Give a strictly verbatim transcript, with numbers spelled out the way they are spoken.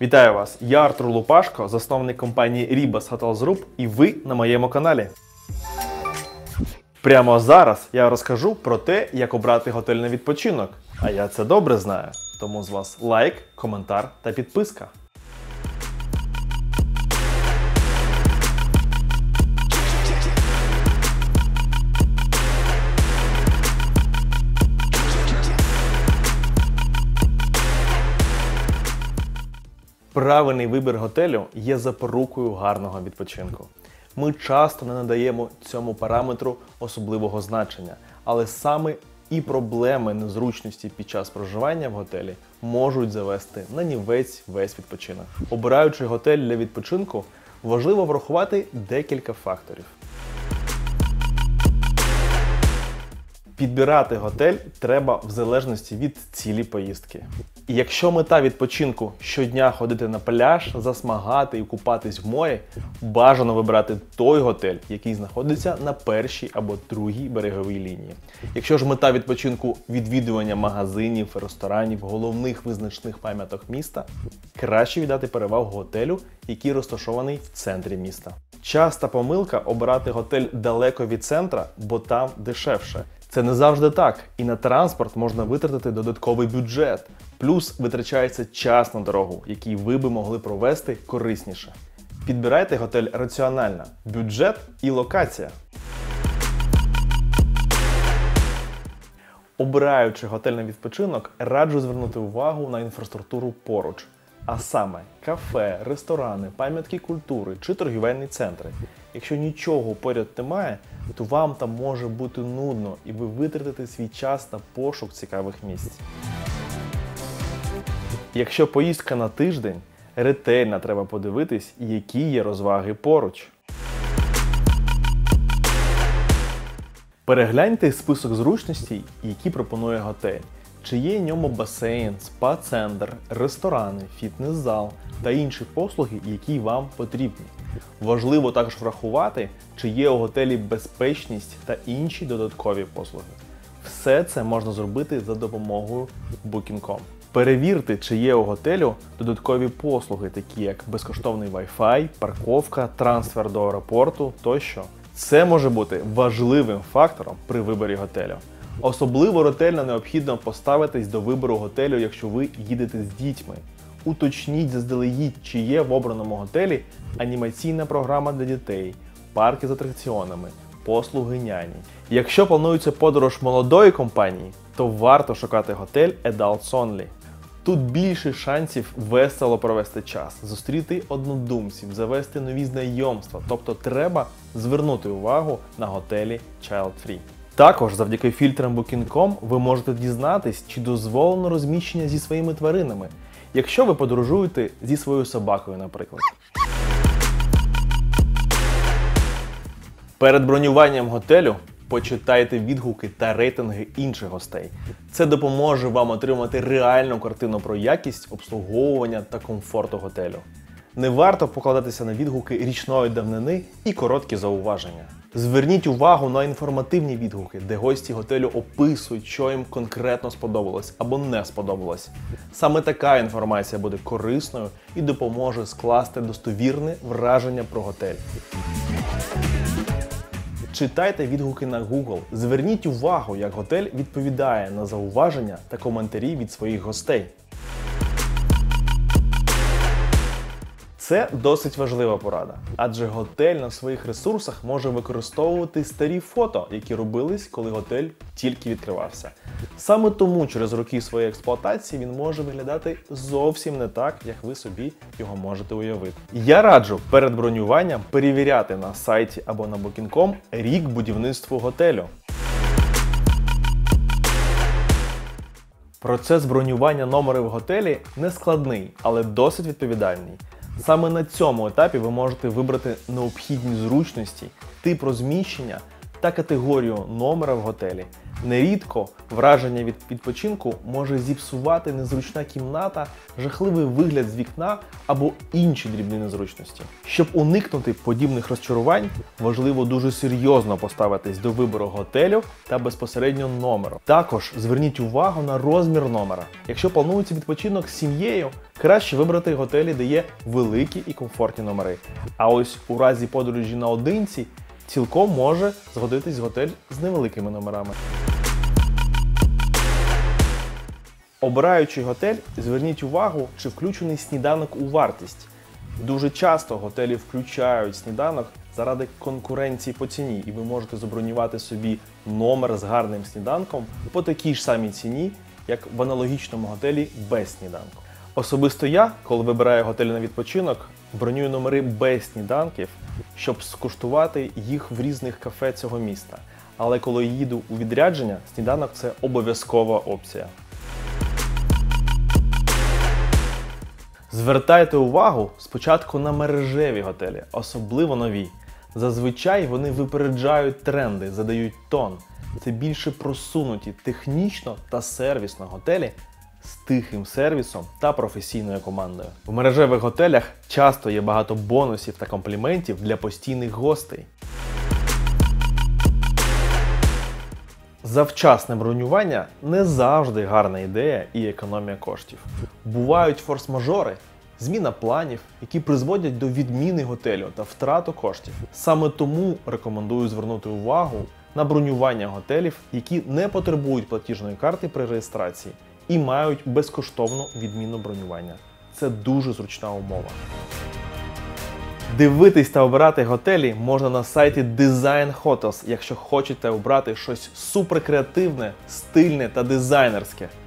Вітаю вас! Я Артур Лупашко, засновник компанії Ribas Hotels Group, і ви на моєму каналі. Прямо зараз я розкажу про те, як обрати готель на відпочинок. А я це добре знаю. Тому з вас лайк, коментар та підписка. Правильний вибір готелю є запорукою гарного відпочинку. Ми часто не надаємо цьому параметру особливого значення, але саме і проблеми незручності під час проживання в готелі можуть завести на нівець весь відпочинок. Обираючи готель для відпочинку, важливо врахувати декілька факторів. Підбирати готель треба в залежності від цілі поїздки. І якщо мета відпочинку щодня ходити на пляж, засмагати і купатись в морі, бажано вибирати той готель, який знаходиться на першій або другій береговій лінії. Якщо ж мета відпочинку – відвідування магазинів, ресторанів, головних визначних пам'яток міста, краще віддати перевагу готелю, який розташований в центрі міста. Часта помилка – обирати готель далеко від центра, бо там дешевше. Це не завжди так, і на транспорт можна витратити додатковий бюджет. Плюс витрачається час на дорогу, який ви би могли провести корисніше. Підбирайте готель раціонально – бюджет і локація. Обираючи готель на відпочинок, раджу звернути увагу на інфраструктуру поруч. А саме кафе, ресторани, пам'ятки культури чи торгівельні центри. Якщо нічого поряд немає, то вам там може бути нудно і ви витратите свій час на пошук цікавих місць. Якщо поїздка на тиждень, ретельно треба подивитись, які є розваги поруч. Перегляньте список зручностей, які пропонує готель. Чи є в ньому басейн, спа-центр, ресторани, фітнес-зал та інші послуги, які вам потрібні. Важливо також врахувати, чи є у готелі безпечність та інші додаткові послуги. Все це можна зробити за допомогою букінг точка ком. Перевірте, чи є у готелю додаткові послуги, такі як безкоштовний Wi-Fi, парковка, трансфер до аеропорту тощо. Це може бути важливим фактором при виборі готелю. Особливо ретельно необхідно поставитись до вибору готелю, якщо ви їдете з дітьми. Уточніть заздалегідь, чи є в обраному готелі анімаційна програма для дітей, парки з атракціонами, послуги няні. Якщо планується подорож молодої компанії, то варто шукати готель Adults Only. Тут більше шансів весело провести час, зустріти однодумців, завести нові знайомства, тобто треба звернути увагу на готелі Child Free. Також завдяки фільтрам букінг точка ком ви можете дізнатись, чи дозволено розміщення зі своїми тваринами, якщо ви подорожуєте зі своєю собакою, наприклад. Перед бронюванням готелю почитайте відгуки та рейтинги інших гостей. Це допоможе вам отримати реальну картину про якість обслуговування та комфорту готелю. Не варто покладатися на відгуки річної давнини і короткі зауваження. Зверніть увагу на інформативні відгуки, де гості готелю описують, що їм конкретно сподобалось або не сподобалось. Саме така інформація буде корисною і допоможе скласти достовірне враження про готель. Читайте відгуки на Google. Зверніть увагу, як готель відповідає на зауваження та коментарі від своїх гостей. Це досить важлива порада, адже готель на своїх ресурсах може використовувати старі фото, які робились, коли готель тільки відкривався. Саме тому через роки своєї експлуатації він може виглядати зовсім не так, як ви собі його можете уявити. Я раджу перед бронюванням перевіряти на сайті або на букінг точка ком рік будівництва готелю. Процес бронювання номеру в готелі не складний, але досить відповідальний. Саме на цьому етапі ви можете вибрати необхідні зручності, тип розміщення та категорію номера в готелі. Нерідко враження від відпочинку може зіпсувати незручна кімната, жахливий вигляд з вікна або інші дрібні незручності. Щоб уникнути подібних розчарувань, важливо дуже серйозно поставитись до вибору готелю та безпосередньо номеру. Також зверніть увагу на розмір номера. Якщо планується відпочинок з сім'єю, краще вибрати готелі, де є великі і комфортні номери. А ось у разі подорожі наодинці цілком може згодитись готель з невеликими номерами. Обираючи готель, зверніть увагу, чи включений сніданок у вартість. Дуже часто готелі включають сніданок заради конкуренції по ціні, і ви можете забронювати собі номер з гарним сніданком по такій ж самій ціні, як в аналогічному готелі без сніданку. Особисто я, коли вибираю готель на відпочинок, бронюю номери без сніданків, щоб скуштувати їх в різних кафе цього міста. Але коли їду у відрядження, сніданок – це обов'язкова опція. Звертайте увагу спочатку на мережеві готелі, особливо нові. Зазвичай вони випереджають тренди, задають тон. Це більше просунуті технічно та сервісно готелі з тихим сервісом та професійною командою. В мережевих готелях часто є багато бонусів та компліментів для постійних гостей. Завчасне бронювання не завжди гарна ідея і економія коштів. Бувають форс-мажори, зміна планів, які призводять до відміни готелю та втрату коштів. Саме тому рекомендую звернути увагу на бронювання готелів, які не потребують платіжної карти при реєстрації і мають безкоштовну відміну бронювання. Це дуже зручна умова. Дивитись та обирати готелі можна на сайті Design Hotels, якщо хочете обрати щось суперкреативне, стильне та дизайнерське.